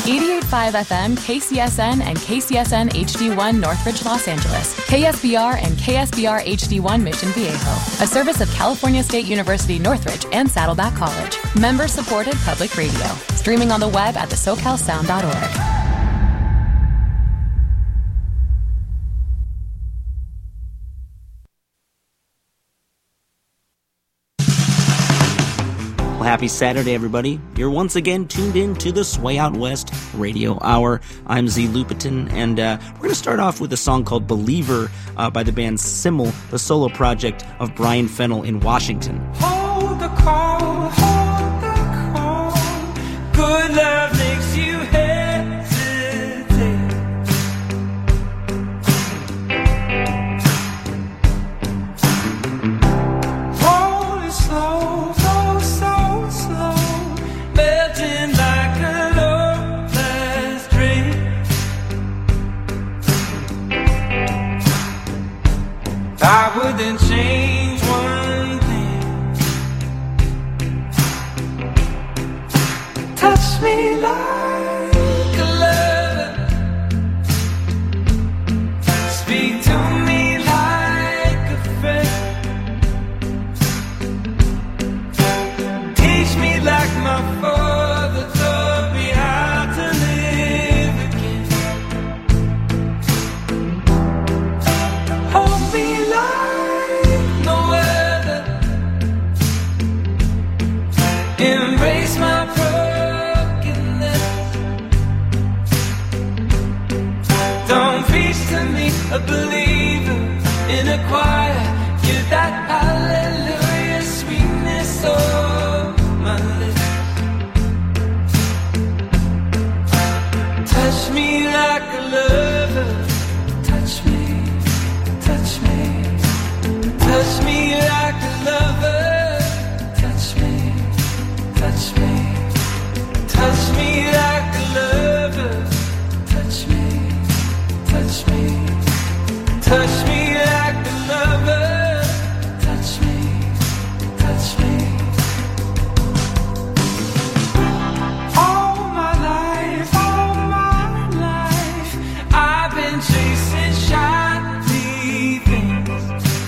88.5 FM, KCSN, and KCSN HD1 Northridge, Los Angeles. KSBR and KSBR HD1 Mission Viejo, a service of California State University Northridge and Saddleback College. Member-supported public radio. Streaming on the web at thesocalsound.org. Well, happy Saturday, everybody. You're once again tuned in to the Sway Out West Radio Hour. I'm Z Lupitan, and we're going to start off with a song called Believer by the band Simmel, the solo project of Brian Fennell in Washington. Hold the call, hold the call. Good love makes you hesitate. Hold it slow, go slow, melting like a low-class drink. I wouldn't change one thing. Touch me like a lover. Speak to me like a friend. Teach me like my father taught me how to live again. Hold me like no other. Embrace my brokenness. Don't preach to me a believer in a choir. Give that hallelujah sweetness on my lips. Touch me like a lover. Touch me, touch me. Touch me like a lover. Touch me, touch me. Touch me like a lover. Touch me, touch me. Touch me like a lover. Touch me, touch me. All my life, I've been chasing shiny things.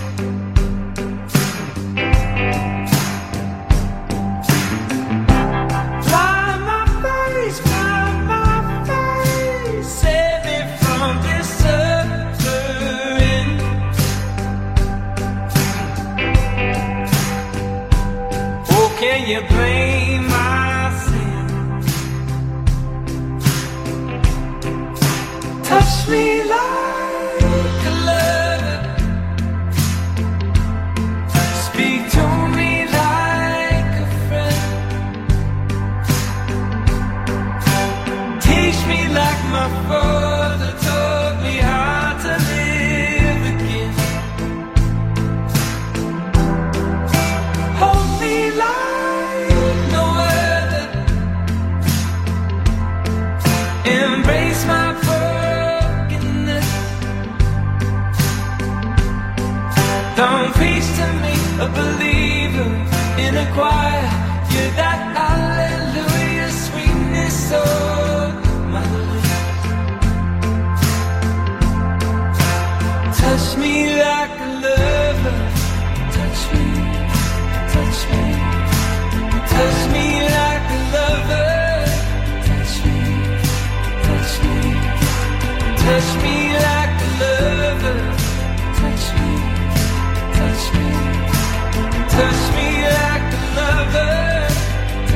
Blind my face, save me from this suffering. Oh, can you blame my sin? Touch me like a lover. Speak to me like a friend. Teach me like my father taught me how to live again. Hold me like no other. Embrace my brokenness. Don't preach to me a believer in a choir. You're that hallelujah sweetness on my lips. Touch me like a lover. Touch me, touch me. Touch me like a lover. Touch me, touch me. Touch me like a lover. Touch me, touch me. Touch me like a lover.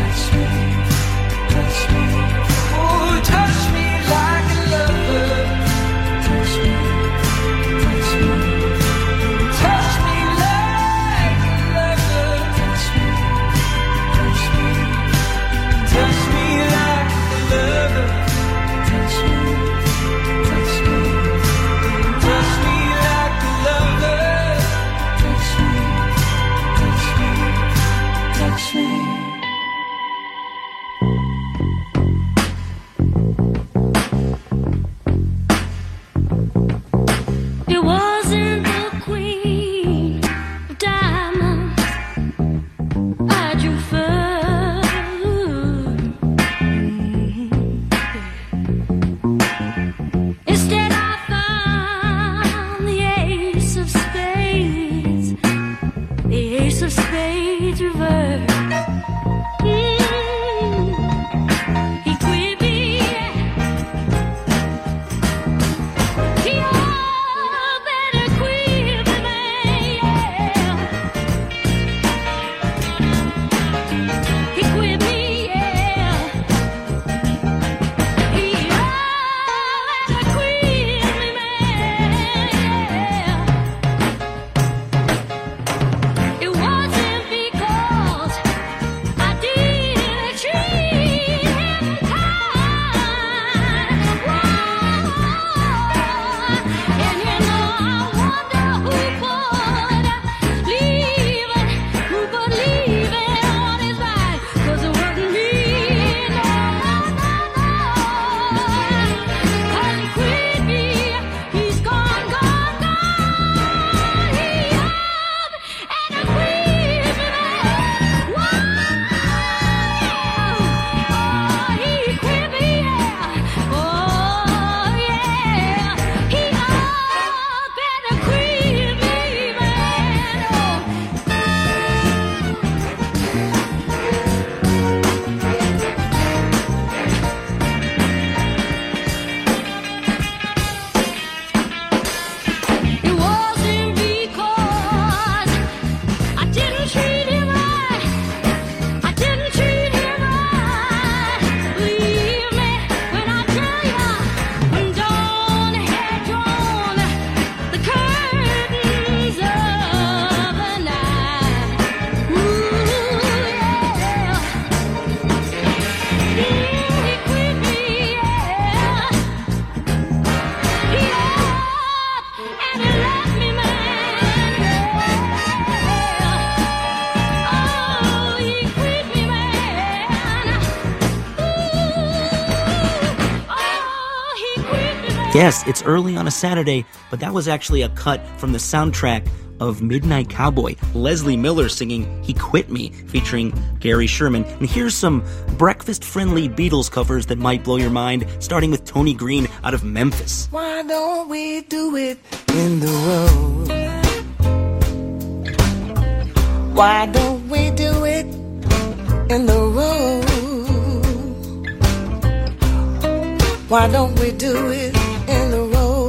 Yes, it's early on a Saturday, but that was actually a cut from the soundtrack of Midnight Cowboy. Leslie Miller singing He Quit Me, featuring Gary Sherman. And here's some breakfast-friendly Beatles covers that might blow your mind, starting with Tony Green out of Memphis. Why don't we do it in the road? Why don't we do it in the road? Why don't we do it in the road?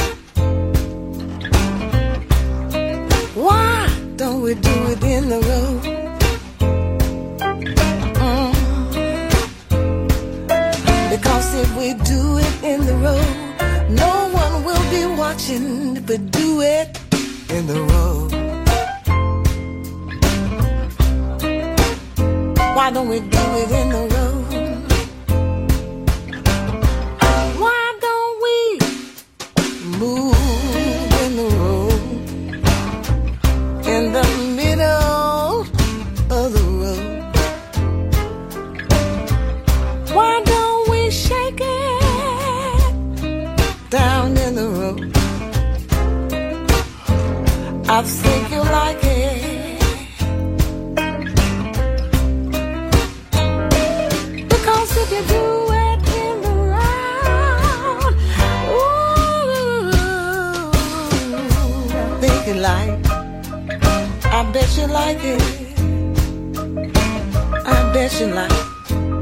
Why don't we do it in the road? Because if we do it in the road, no one will be watching, but do it in the road. Why don't we do it in the road? Why don't we move in the road, in the middle of the road? Why don't we shake it down in the road? I think you like it. Because if you do it in the round, ooh, I think you like. I bet you like it. I bet you like it.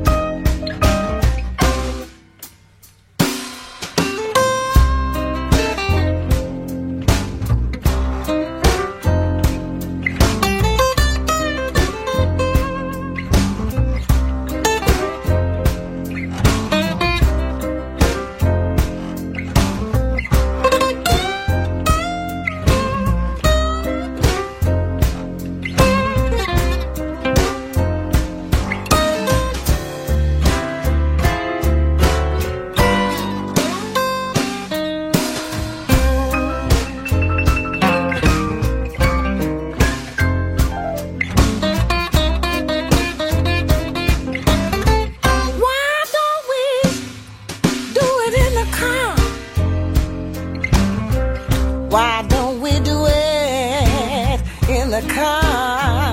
Why don't we do it in the car?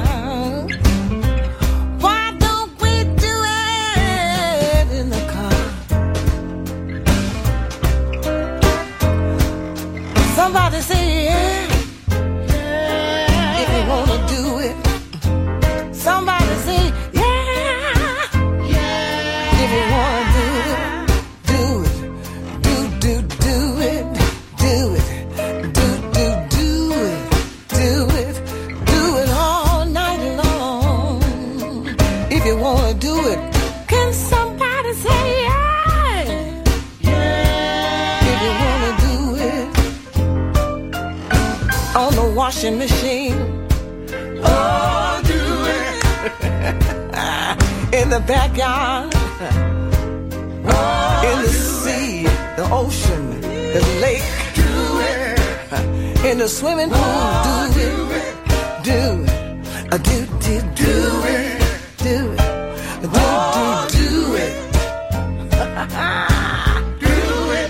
Why don't we do it in the car? Somebody say yeah, yeah. If you wanna do it. Somebody say yeah, yeah. If you wanna do it, do it, do it, do it. You wanna do it? Can somebody say yeah? Yeah. If you wanna do it on the washing machine, oh, do it in the backyard, oh, in the sea, the ocean, the lake, do it in the swimming pool, do it, do it, do it. Do it, do it, do it.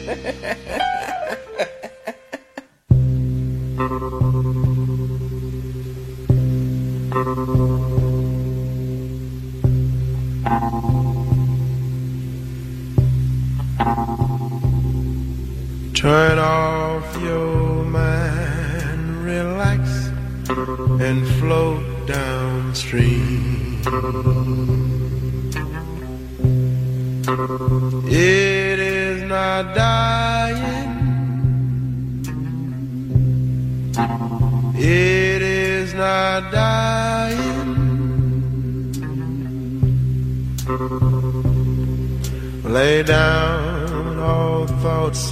Turn off your mind, relax, and float downstream. It is not dying. It is not dying. Lay down all thoughts,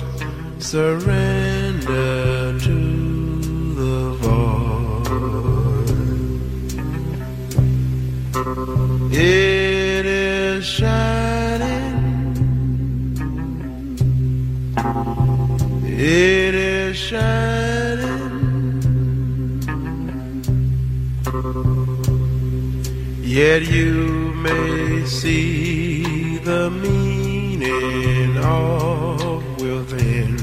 surrender to the void. It is shining. It is shining. Yet you may see the meaning of will loving.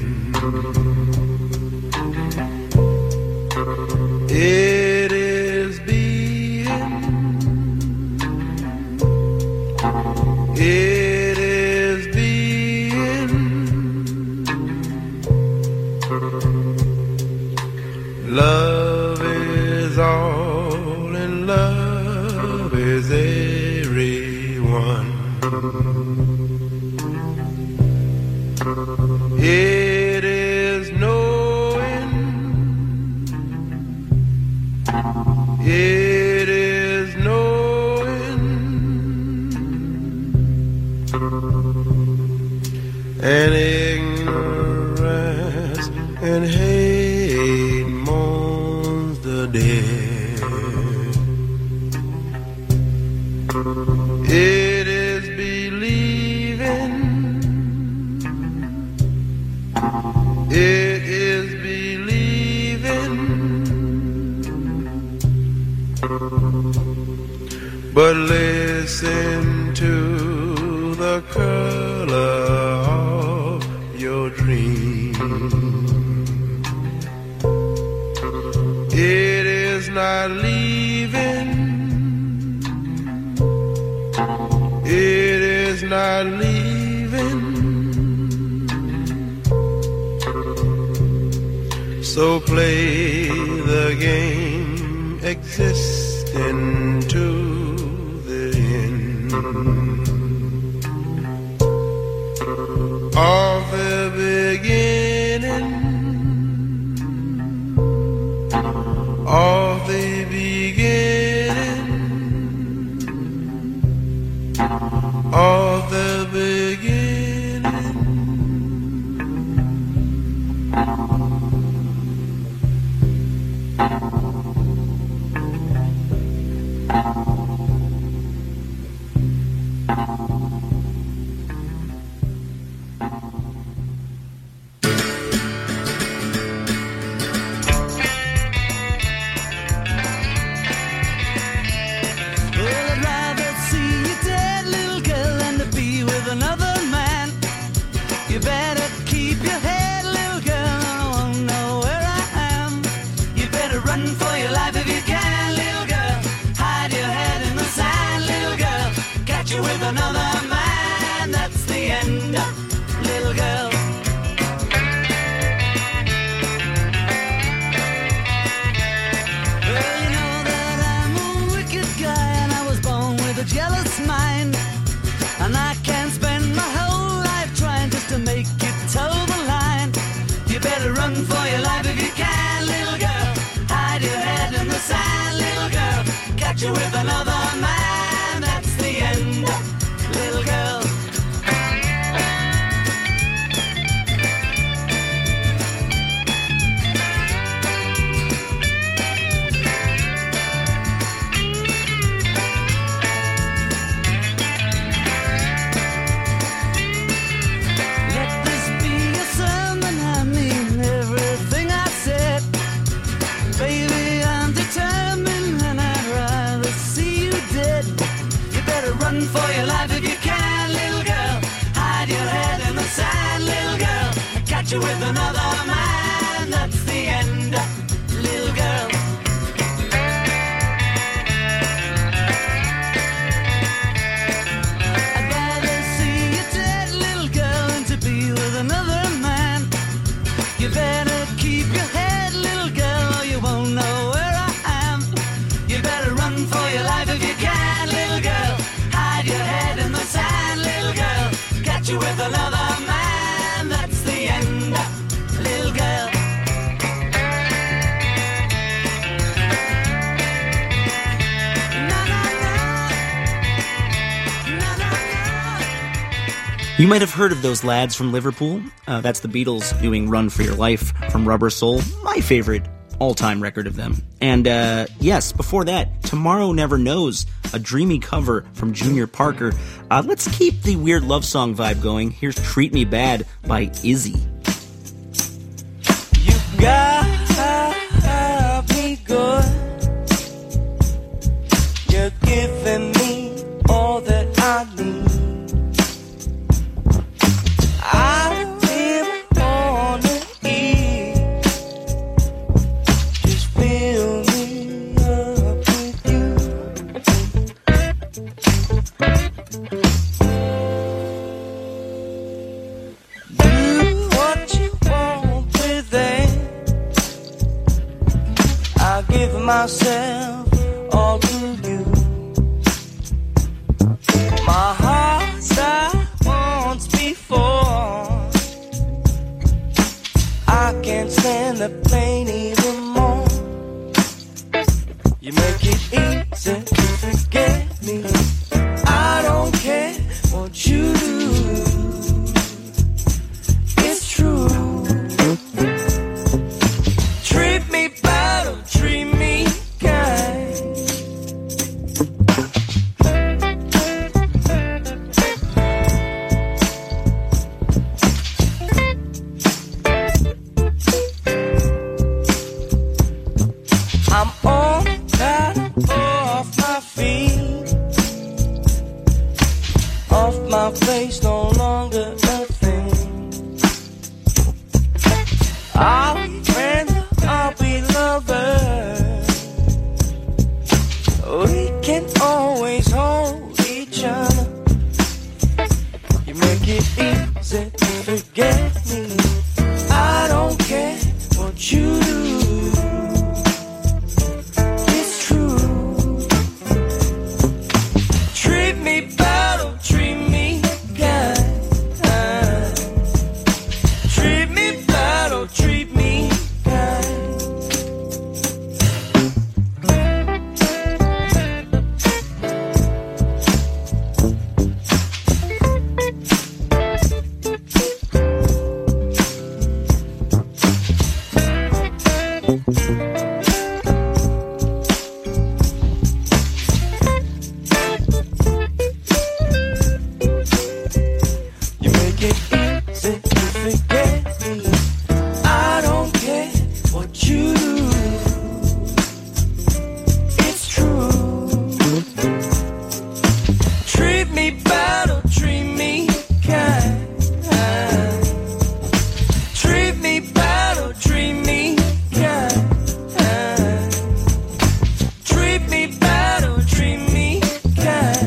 It is being. It is being. Love is all and love is everyone. It is knowing. It is knowing. And ignorance and hate mourns the dead. It is believing. It is believing. But listen to the color of your dream. It is not leaving. It is not leaving. So play the game, existing to the end of the beginning, of the beginning, of the beginning. With another man, that's the end, little girl. Let this be a sermon, I mean everything I said. Baby, I'm determined and I'd rather see you dead. You better run for your life if you can, little girl. Hide your head in the sand, little girl. Catch you with another man, that's the end, little girl. I'd rather see you dead, little girl, than to be with another man. You better keep your head, little girl, or you won't know where I am. You better run for your life if you can, little girl. Hide your head in the sand, little girl. Catch you with another man, that's the end, little girl. You might have heard of those lads from Liverpool. That's the Beatles doing Run for Your Life from Rubber Soul, my favorite all-time record of them. And yes, before that, Tomorrow Never Knows, a dreamy cover from Junior Parker. Let's keep the weird love song vibe going. Here's Treat Me Bad by Izzy. You got me good. You're giving me all that I need. I feel myself all to you. My heart started once before. I can't stand the pain even more. You make it easy to forget me. I don't care what you do. It's true. Treat me bad or treat me kind. I'm all tired off my feet, off my face, no longer a thing. Are we friends? Are we lovers? We can always hold each other. You make it easy to forget me. I don't care what you do. It's true. Treat me bad or treat me kind. Treat me bad or treat me kind. You make it easy to forget me. I don't care what you do. It's true. Treat me bad or treat me kind. Treat me bad or treat me kind. Treat me bad or treat me kind.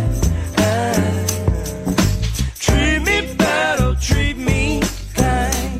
Treat me bad or treat me kind.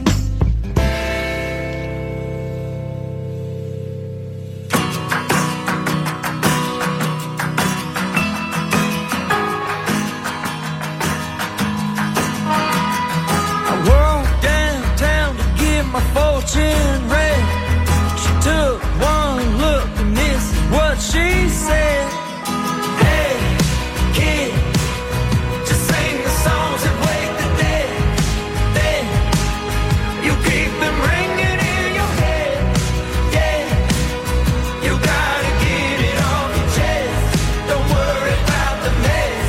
I walked downtown to get my fortune read. She took one look and this is what she said. Hey, kid, just sing the songs and wake the dead. Then you keep them ringing in your head. Yeah, you gotta get it off your chest. Don't worry about the mess.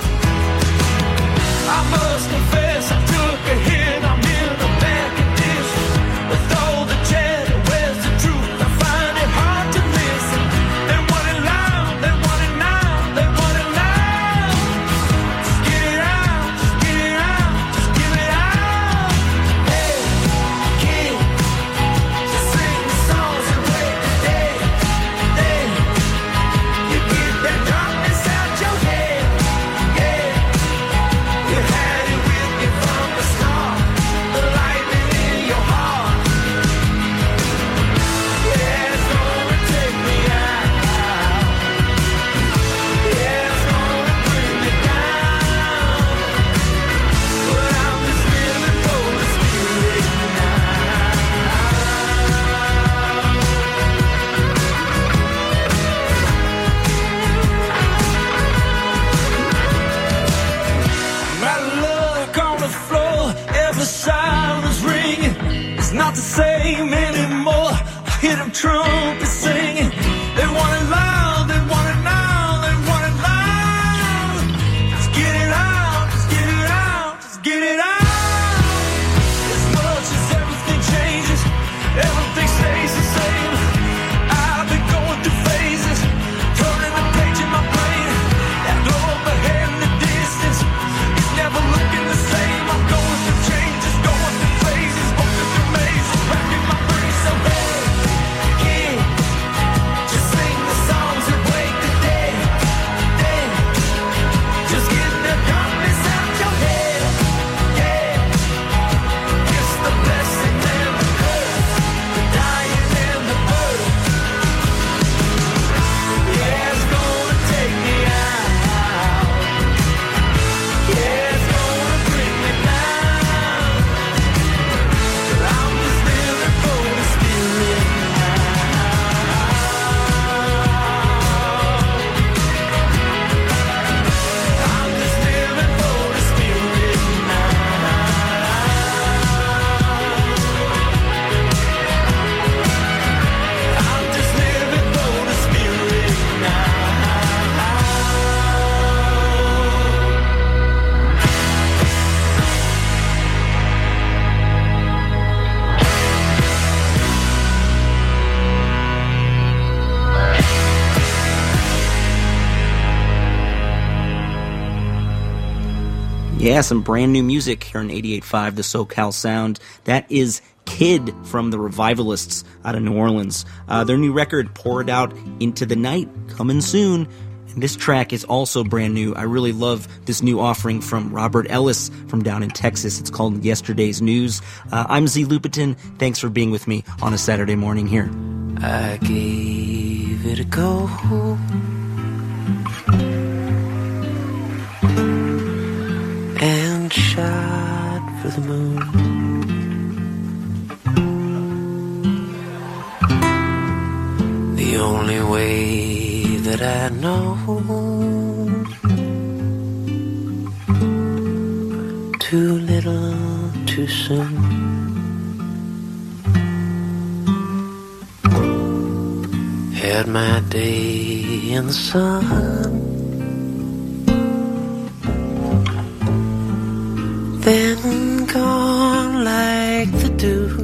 I must confess I took a hit. I'm in a bad condition. With all the chatter, where's the truth? I find it hard to listen. They want it loud, they want it now, they want it loud. Just get it out, just get it out, just give it out. Hey, kid, just sing the songs and wake the dead. Then you get that darkness out your head. Yeah, you had it with you from the start. The lightning in your heart. Yeah, it's gonna take me out. Yeah, it's gonna bring me down. But I'm just living for the spirit now. My luck on the floor, every silence ringing. It's not the same anymore. I hear them trumpets singing. They want it loud, they want it now, they want it loud. Just get it out, just get it out, just get it out. As much as everything changes, everything stays the same. I've been going through phases, turning the page in my brain. That glow up ahead in the distance, it's never looking the same. I'm going through changes, going through phases, open through mazes, back Yeah, some brand new music here on 88.5, the SoCal Sound. That is Kid from the Revivalists out of New Orleans. Their new record, Pour It Out Into the Night, coming soon. And this track is also brand new. I really love this new offering from Robert Ellis from down in Texas. It's called Yesterday's News. I'm Z Lupetin. Thanks for being with me on a Saturday morning here. I gave it a go, and shot for the moon. The only way that I know too little, too soon. Had my day in the sun, then gone like the dew.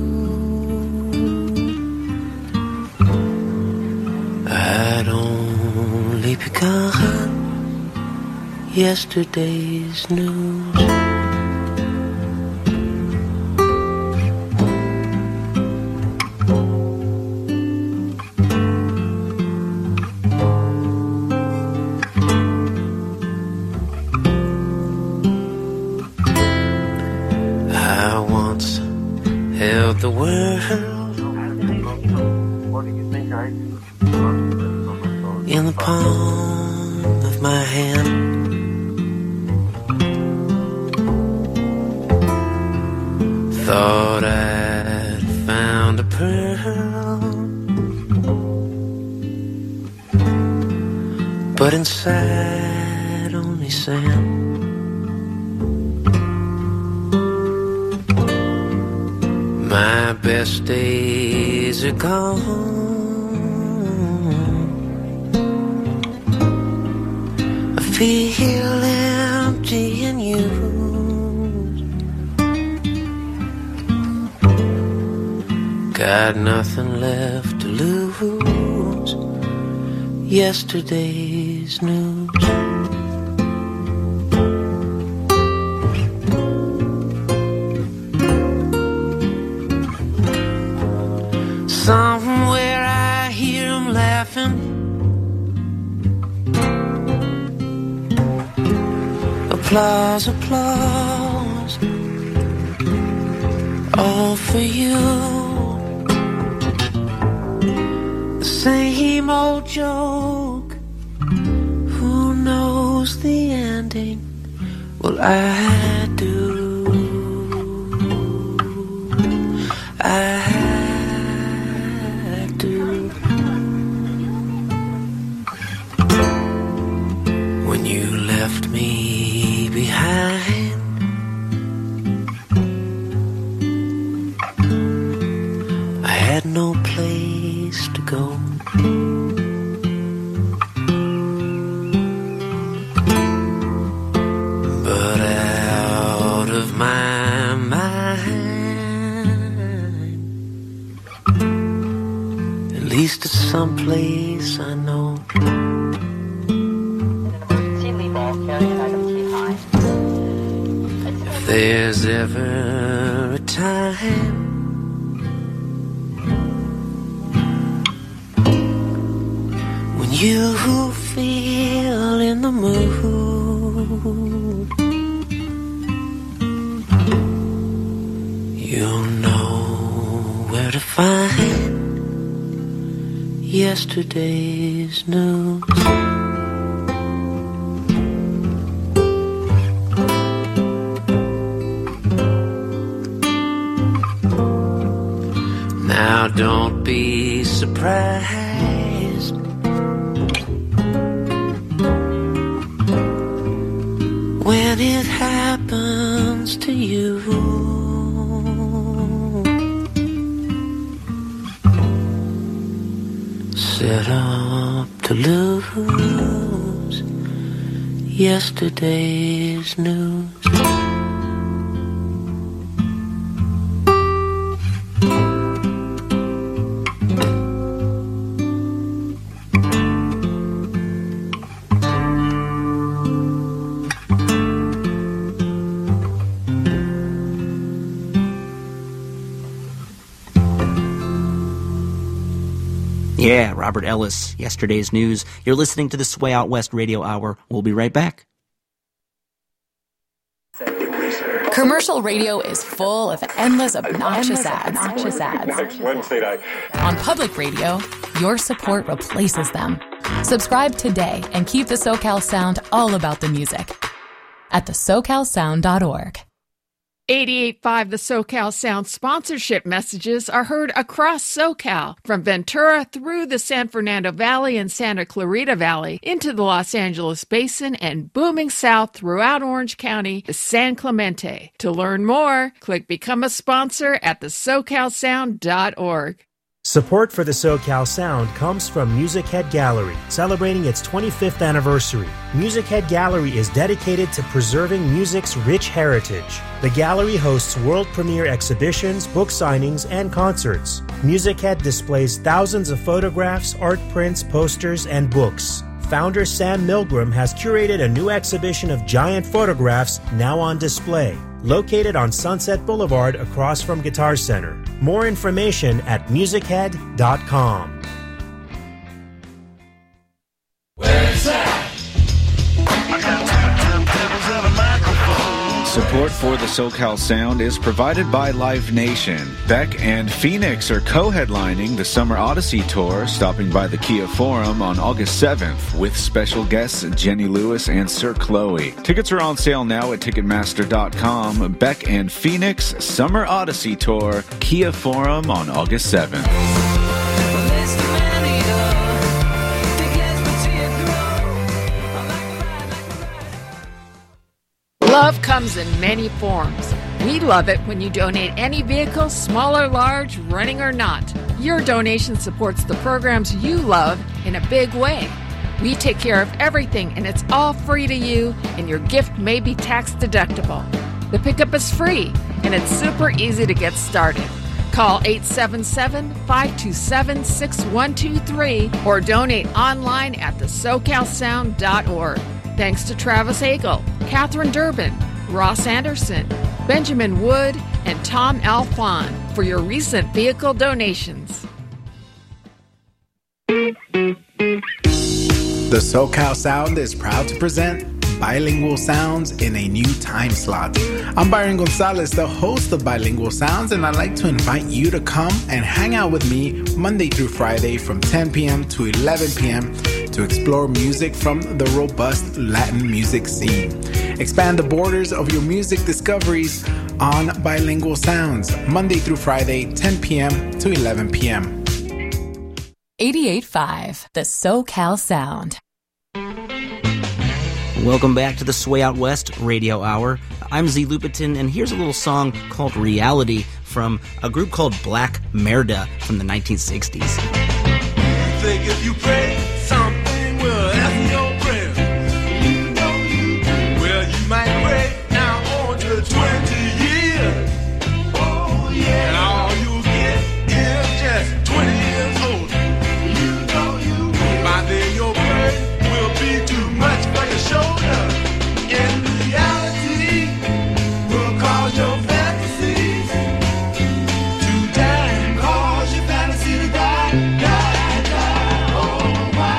I'd only begun yesterday's news. The world in the palm of my hand. Thought I'd found a pearl, but inside only sand. My best days are gone. I feel empty and used. Got nothing left to lose. Yesterday's news. Somewhere I hear 'em laughing. Applause, applause, all for you. The same old joke. Who knows the ending? Well, I do. When you left me behind, I had no place to go. But out of my mind, at least it's someplace I know. If there's ever a time when you feel in the mood, you'll know where to find yesterday's news. Now don't be surprised when it happens to you. Set up to lose yesterday's news. Yeah, Robert Ellis, Yesterday's News. You're listening to the Sway Out West Radio Hour. We'll be right back. Commercial radio is full of endless, obnoxious ads. On public radio, your support replaces them. Subscribe today and keep the SoCal Sound all about the music at thesocalsound.org. 88.5 The SoCal Sound sponsorship messages are heard across SoCal, from Ventura through the San Fernando Valley and Santa Clarita Valley into the Los Angeles Basin and booming south throughout Orange County to San Clemente. To learn more, click Become a Sponsor at thesocalsound.org. Support for the SoCal Sound comes from Music Head Gallery, celebrating its 25th anniversary. Music Head Gallery is dedicated to preserving music's rich heritage. The gallery hosts world premiere exhibitions, book signings, and concerts. Music Head displays thousands of photographs, art prints, posters, and books. Founder Sam Milgram has curated a new exhibition of giant photographs now on display, located on Sunset Boulevard across from Guitar Center. More information at musichead.com. Where's that? Support for the SoCal Sound is provided by Live Nation. Beck and Phoenix are co-headlining the Summer Odyssey Tour, stopping by the Kia Forum on August 7th with special guests Jenny Lewis and Sir Chloe. Tickets are on sale now at Ticketmaster.com. Beck and Phoenix Summer Odyssey Tour, Kia Forum on August 7th. Love comes in many forms. We love it when you donate any vehicle, small or large, running or not. Your donation supports the programs you love in a big way. We take care of everything, and it's all free to you, and your gift may be tax deductible. The pickup is free, and it's super easy to get started. Call 877-527-6123 or donate online at thesocalsound.org. Thanks to Travis Hagel, Catherine Durbin, Ross Anderson, Benjamin Wood, and Tom Alfon for your recent vehicle donations. The SoCal Sound is proud to present Bilingual Sounds in a new time slot. I'm Byron Gonzalez, the host of Bilingual Sounds, and I'd like to invite you to come and hang out with me Monday through Friday from 10 p.m. to 11 p.m. to explore music from the robust Latin music scene. Expand the borders of your music discoveries on Bilingual Sounds, Monday through Friday, 10 p.m. to 11 p.m. 88.5 The SoCal Sound. Welcome back to the Sway Out West Radio Hour. I'm Z Lupitin, and here's a little song called Reality from a group called Black Merda from the 1960s. You think if you pray, something will answer your prayer. You know you do. Well, you might pray now on to 20 years. Oh, yeah. And all you'll get is just 20 years older. You know you will. By then your burden will be too much for your shoulder. In reality, will cause your fantasies to die and cause your fantasy to die, die, die. Oh, why?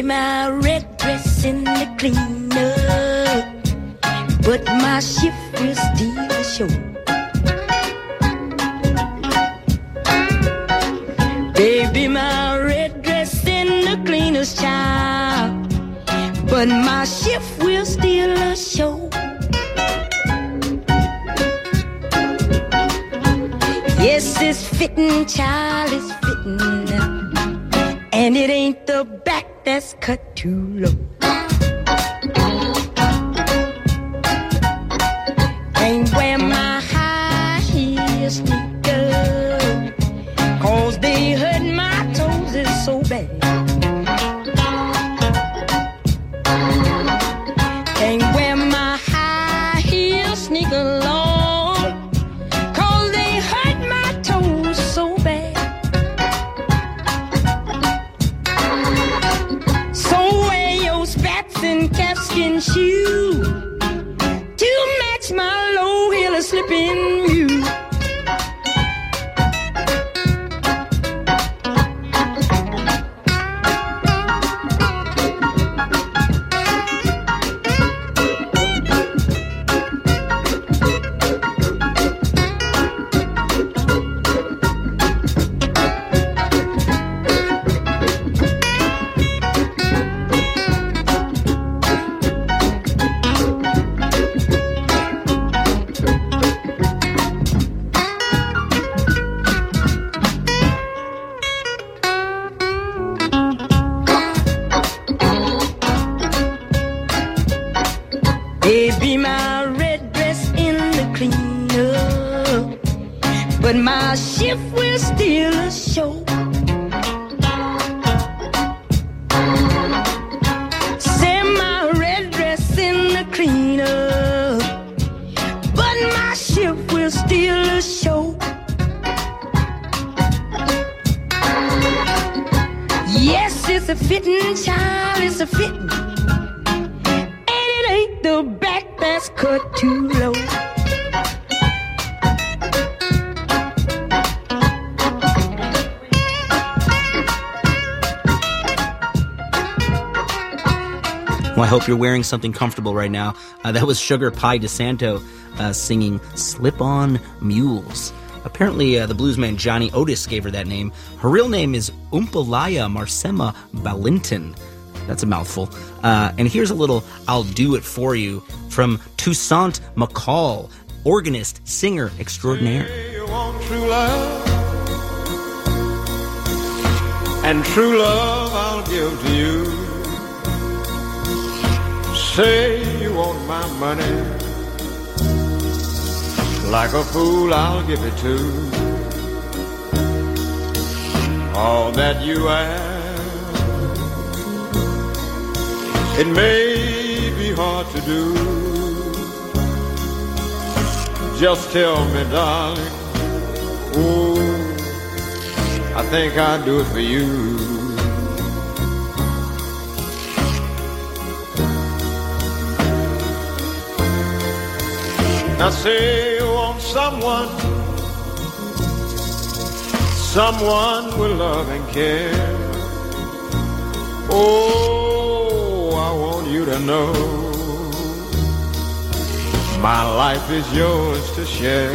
Baby, my red dress in the cleaner, but my shift will still show. Baby, my red dress in the cleaner's child, but my shift will still show. Yes, it's fitting, child, it's fitting, and it ain't the back that's cut too low. Can't wear my high heel sneakers, 'cause they hurt my toes, it's so bad. Can't wear my high heel sneakers, Lord, 'cause they hurt my toes so bad. So wear your spats and calfskin shoes to match my low heel slipping mule. Baby, my red dress in the cleaner, but my shift will still show. Say my red dress in the cleaner, but my shift will still show. Yes, it's a fitting, child, it's a fitting, the back that's cut too low. Well, I hope you're wearing something comfortable right now. That was Sugar Pie DeSanto singing Slip-On Mules. Apparently, the bluesman Johnny Otis gave her that name. Her real name is Umpalaya Marsema Balinton. That's a mouthful. And here's a little I'll Do It For You from Toussaint McCall, organist, singer extraordinaire. Say you want true love, and true love I'll give to you. Say you want my money, like a fool I'll give it to. All that you ask, it may be hard to do. Just tell me, darling, oh, I think I'll do it for you. Now say you want someone with love and care. Oh, I want you to know my life is yours to share.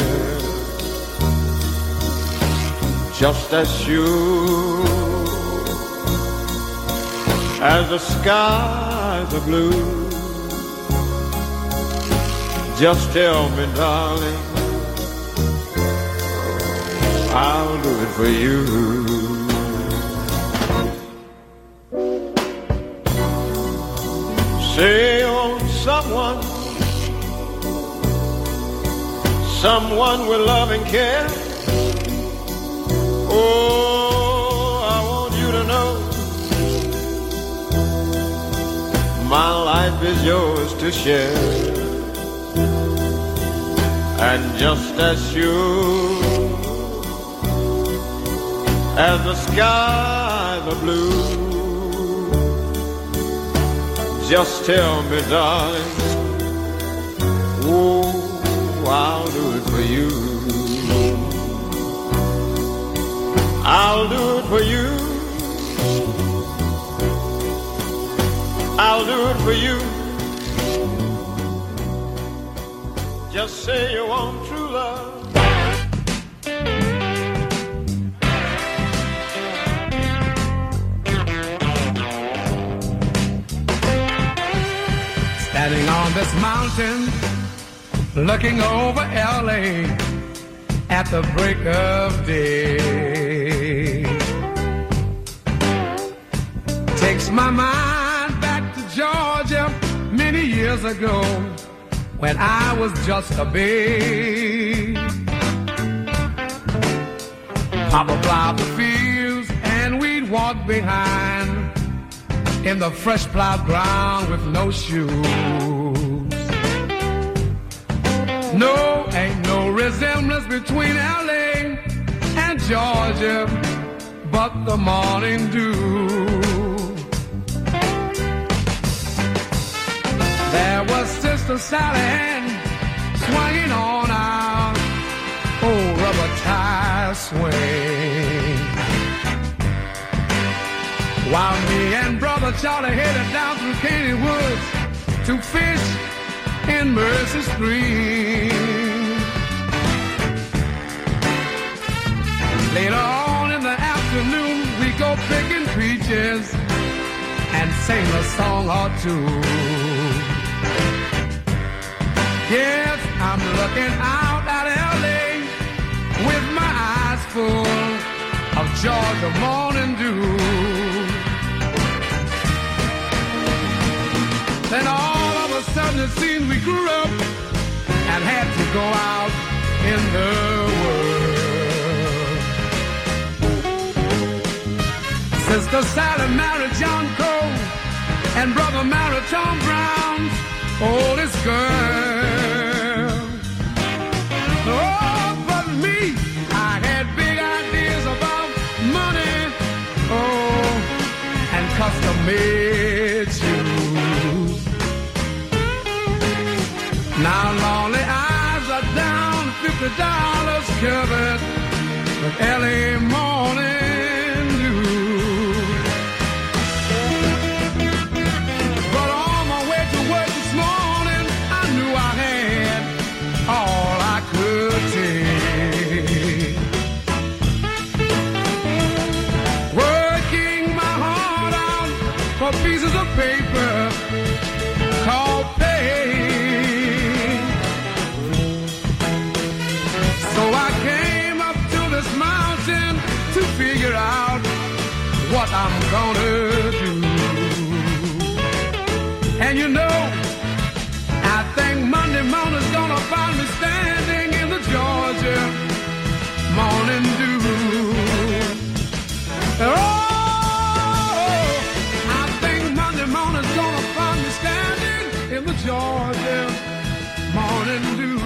Just as sure as the skies are blue. Just tell me, darling, I'll do it for you. Say on someone with love and care. Oh, I want you to know my life is yours to share. And just as sure as the skies are blue, just tell me, darling, oh, I'll do it for you. I'll do it for you. I'll do it for you. Just say you want true love. Standing on this mountain, looking over LA at the break of day. Takes my mind back to Georgia many years ago when I was just a babe. Papa plowed the fields and we'd walk behind in the fresh plowed ground with no shoes. No, ain't no resemblance between LA and Georgia but the morning dew. There was Sister Sally Ann swinging on our old rubber tire swing, while me and Brother Charlie headed down through Caney Woods to fish in Mercy Stream. Later on in the afternoon, we go picking peaches and sing a song or two. Yes, I'm looking out at LA with my eyes full of Georgia morning dew. Then all of a sudden it seems we grew up and had to go out in the world. Sister Sally married John Cole and Brother married Tom Brown's oldest girl. Oh, but me, I had big ideas about money, oh, and custom-made shoes. Now lonely eyes are down $50 covered with LA morning dew. But on my way to work this morning, I knew I had all I could take. Working my heart out for pieces of paper called pay. So I came up to this mountain to figure out what I'm gonna do. And you know, I think Monday morning's gonna find me standing in the Georgia morning dew. Oh, I think Monday morning's gonna find me standing in the Georgia morning dew.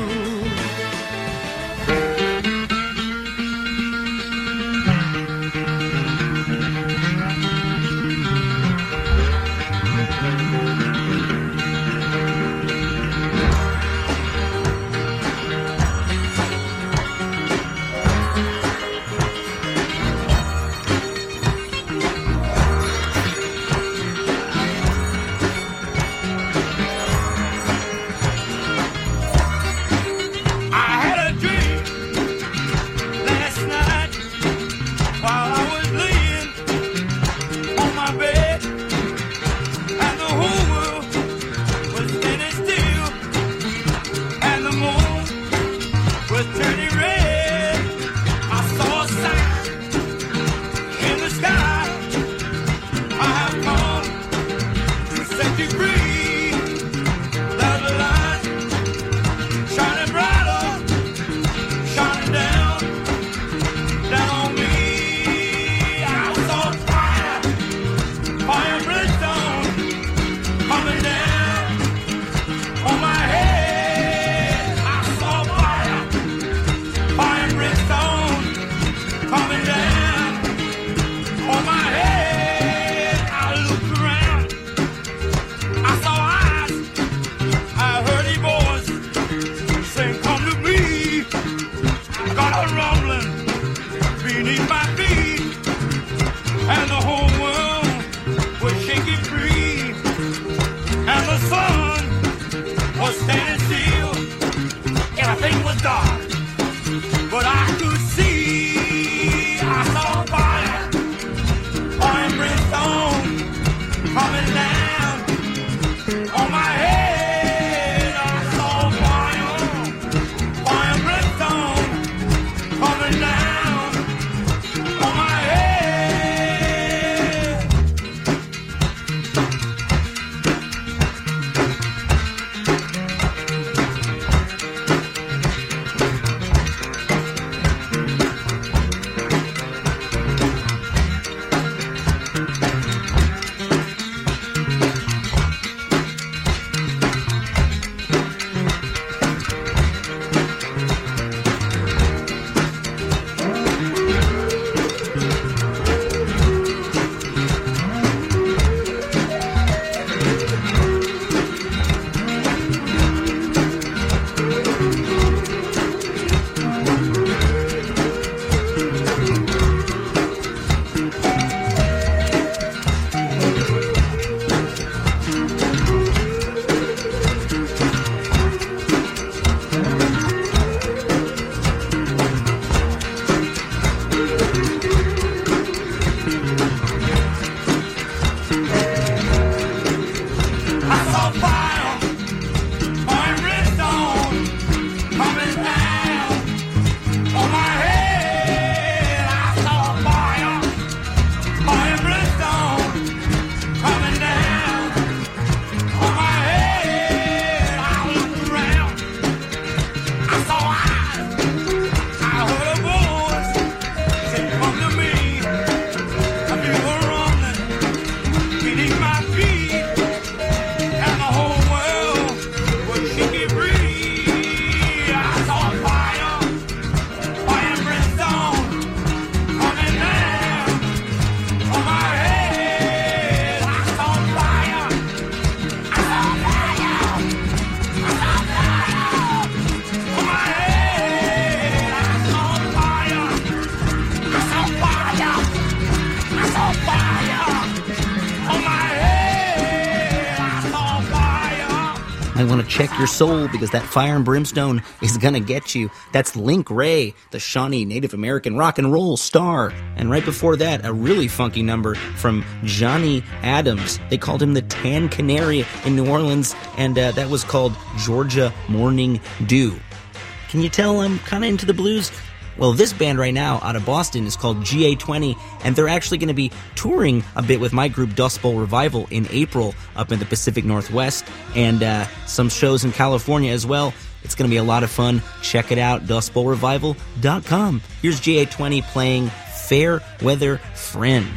I want to check your soul because that fire and brimstone is gonna get you. That's Link Wray, the Shawnee Native American rock and roll star. And right before that, a really funky number from Johnny Adams. They called him the Tan Canary in New Orleans, and that was called Georgia Morning Dew. Can you tell I'm kind of into the blues? Well, this band right now out of Boston is called GA20, and they're actually going to be touring a bit with my group Dust Bowl Revival in April up in the Pacific Northwest, and some shows in California as well. It's going to be a lot of fun. Check it out, dustbowlrevival.com. Here's GA20 playing Fair Weather Friend.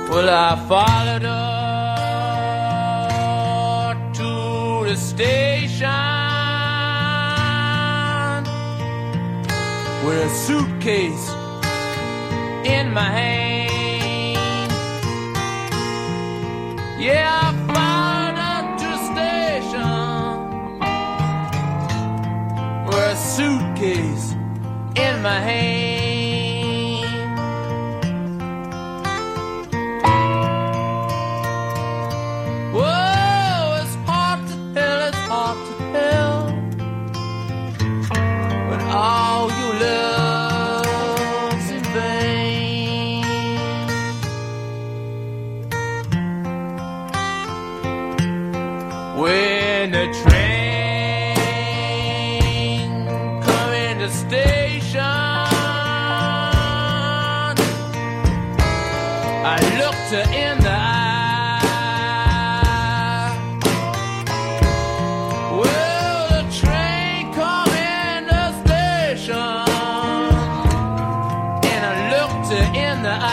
Well, I followed her to the station with a suitcase in my hand. Yeah, I followed her to the station with a suitcase in my hand. When the train come in the station, I looked her in the eye. Well, the train come in the station, and I looked her in the eye.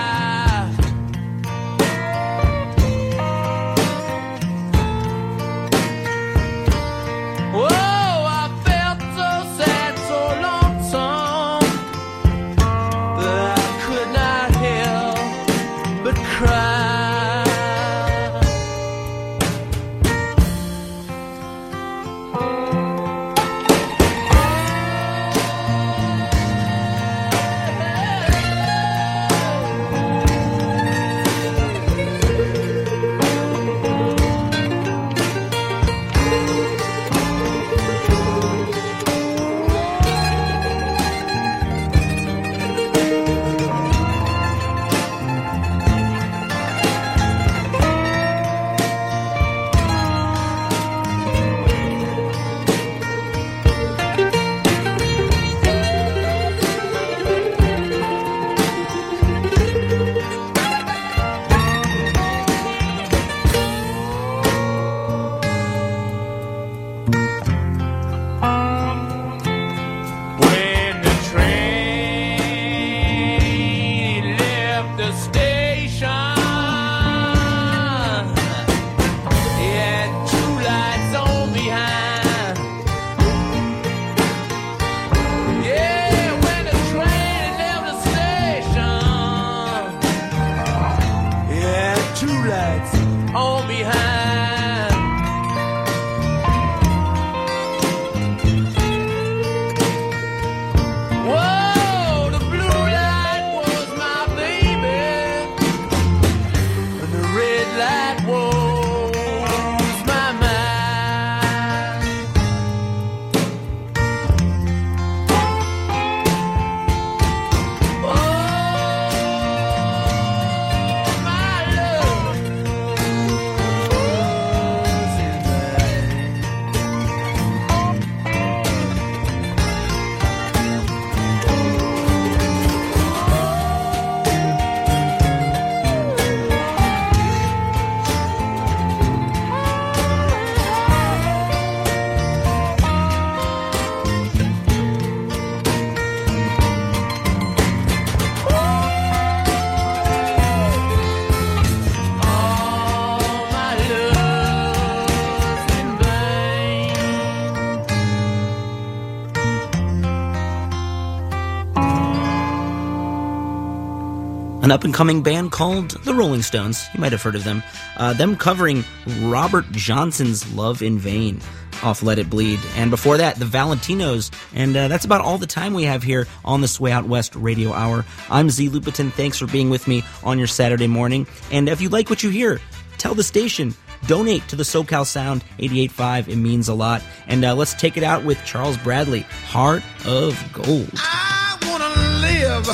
An up-and-coming band called the Rolling Stones. You might have heard of them. Them covering Robert Johnson's Love in Vain off Let It Bleed. And before that, the Valentinos. And that's about all the time we have here on the Sway Out West Radio Hour. I'm Z. Lupetin. Thanks for being with me on your Saturday morning. And if you like what you hear, tell the station. Donate to the SoCal Sound 88.5. It means a lot. And let's take it out with Charles Bradley, Heart of Gold. I want to live.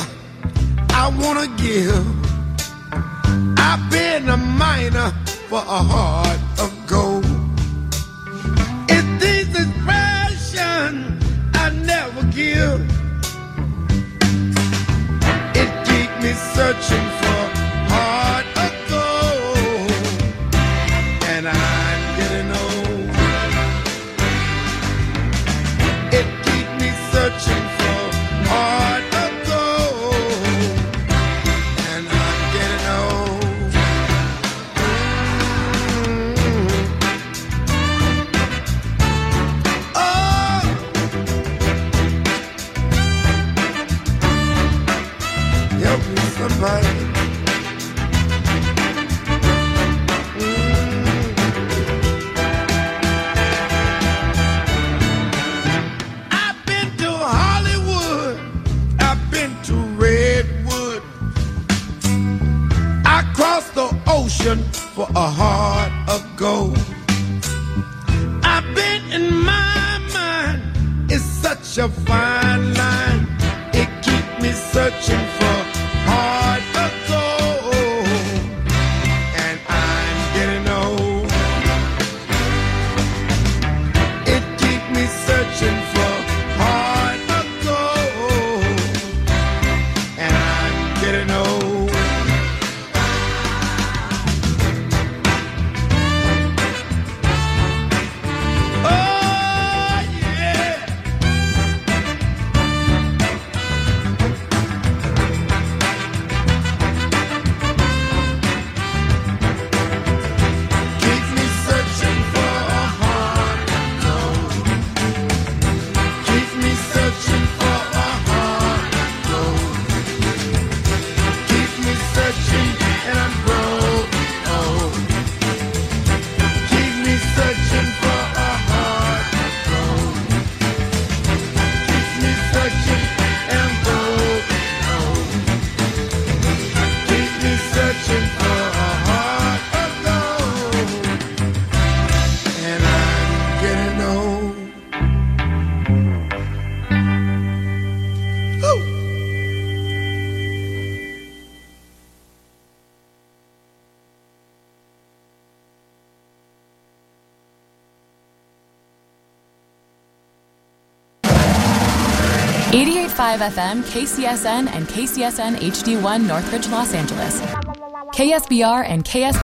I wanna give. I've been a miner for a heart of gold. It's this expression I never give. It keeps me searching for heart of gold. And I'm getting old. It keeps me searching for heart of gold. And I'm getting old. somebody. I've been to Hollywood, I've been to Redwood, I crossed the ocean for a heart of gold. I've been in my mind, it's such a fine line, it keeps me searching for heart of gold. And I'm getting old, it keeps me searching for heart of gold. And I'm getting old. FM, KCSN, and KCSN HD1 Northridge, Los Angeles. KSBR and KSBR